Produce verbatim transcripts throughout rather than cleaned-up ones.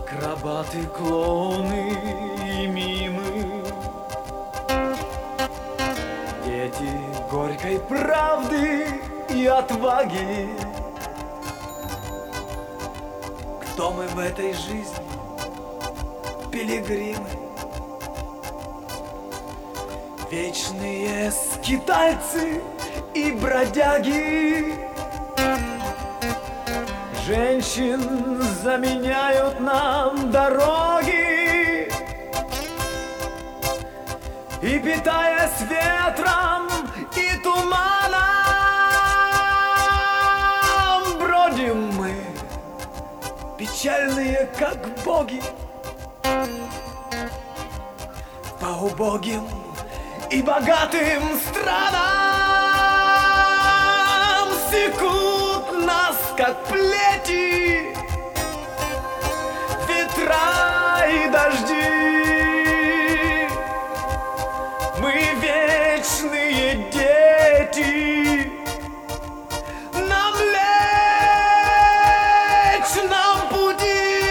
Акробаты, клоуны и мимы, дети горькой правды и отваги. Кто мы в этой жизни? Пилигримы, вечные скитальцы и бродяги. Женщин заменяют нам дороги, и, питаясь ветром и туманом, бродим мы, печальные, как боги, по убогим и богатым странам. Секут нас, как плети, ветра и дожди. Мы вечные дети, нам Млечном пути.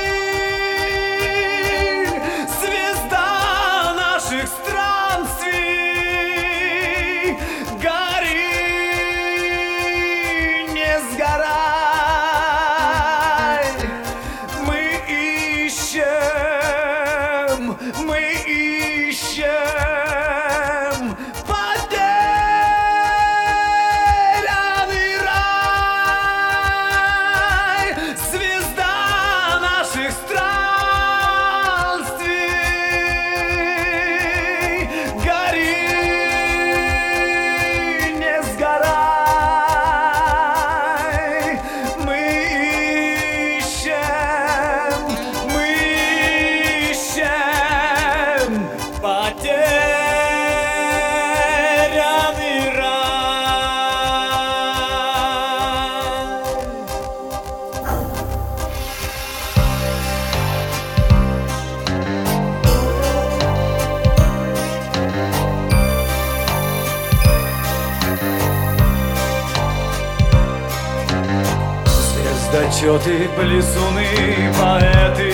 Звезда наших странствий, гори, не сгорай. Мы ищем, мы ищем потерянный рай. Звезда наших странствий, гори, не сгорай. Мы ищем, мы ищем потерянный рай. Звездочеты, плесуны, поэты,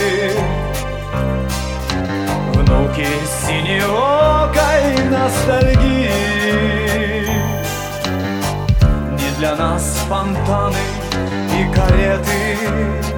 внуки синеокой ностальгии. Не для нас фонтаны и кареты,